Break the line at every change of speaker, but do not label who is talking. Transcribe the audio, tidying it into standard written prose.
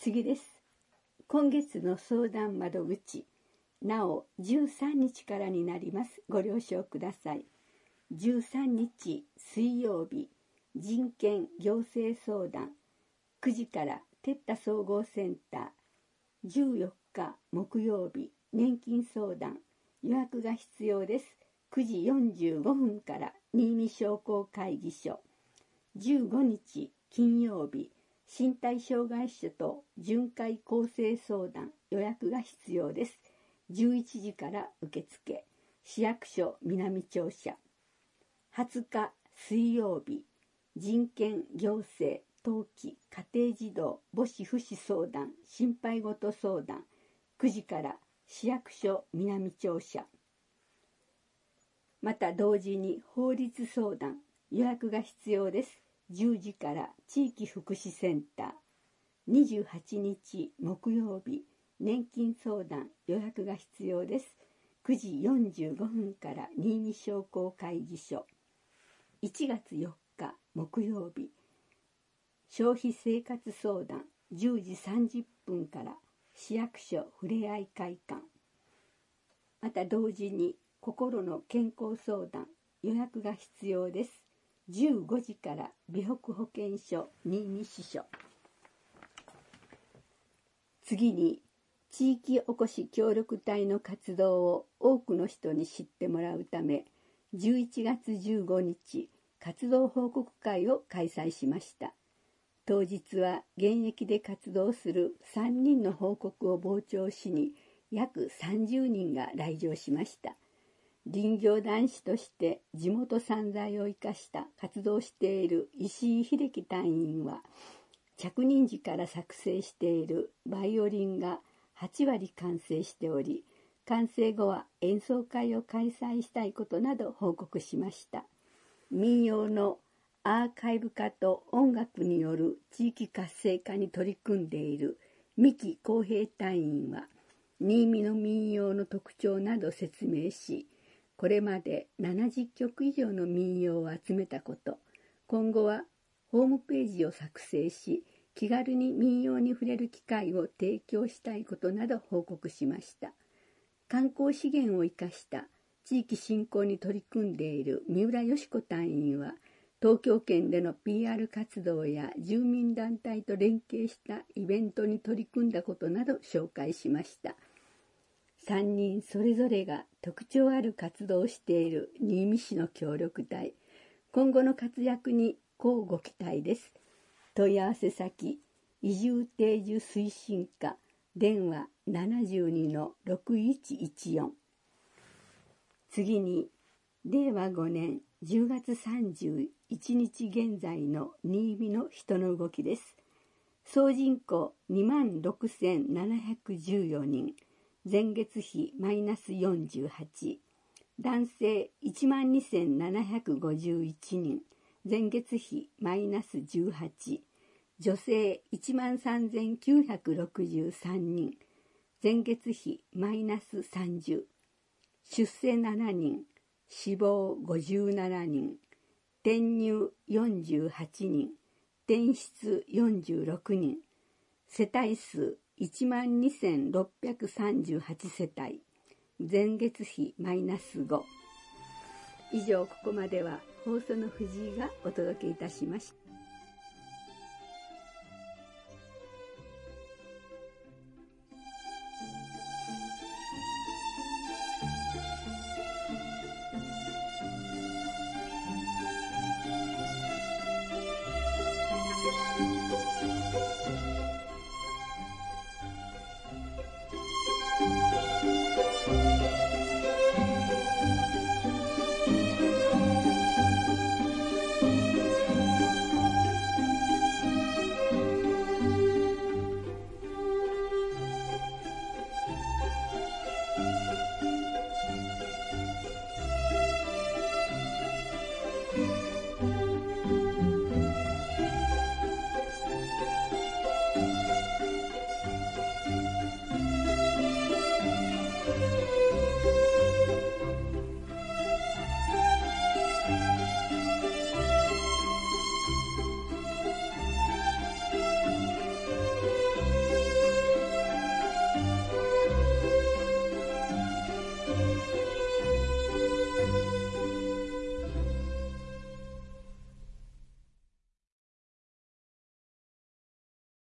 次です。今月の相談窓口、なお13日からになります。ご了承ください。13日水曜日、人権行政相談、9時から哲太総合センター。14日木曜日、年金相談、予約が必要です。9時45分から新見商工会議所。15日金曜日、身体障害者と巡回構成相談、予約が必要です。11時から受付。市役所南庁舎。20日水曜日、人権行政登記家庭児童母子父子相談心配事相談、9時から市役所南庁舎。また同時に法律相談、予約が必要です。10時から地域福祉センター。28日木曜日、年金相談、予約が必要です。9時45分から新見商工会議所。1月4日木曜日、消費生活相談、10時30分から市役所ふれあい会館。また同時に心の健康相談、予約が必要です。15時から美北保健所新見支所。次に地域おこし協力隊の活動を多くの人に知ってもらうため、11月15日活動報告会を開催しました。当日は現役で活動する3人の報告を傍聴しに約30人が来場しました。林業男子として地元産材を生かした活動をしている石井秀樹隊員は、着任時から作成しているバイオリンが8割完成しており、完成後は演奏会を開催したいことなど報告しました。民謡のアーカイブ化と音楽による地域活性化に取り組んでいる三木康平隊員は、新見の民謡の特徴など説明し、これまで70曲以上の民謡を集めたこと、今後はホームページを作成し、気軽に民謡に触れる機会を提供したいことなど報告しました。観光資源を生かした地域振興に取り組んでいる三浦佳子隊員は、東京圏での PR 活動や住民団体と連携したイベントに取り組んだことなど紹介しました。3人それぞれが特徴ある活動をしている新見市の協力隊。今後の活躍に乞うご期待です。問い合わせ先、移住定住推進課、電話 72-6114。次に、令和5年10月31日現在の新見の人の動きです。総人口26,714人。前月比マイナス48。男性12,751人。前月比マイナス18。女性13,963人。前月比マイナス30。出生7人。死亡57人。転入48人。転出46人。世帯数12,638 世帯。前月比マイナス5。以上、ここまでは放送の藤井がお届けいたしました。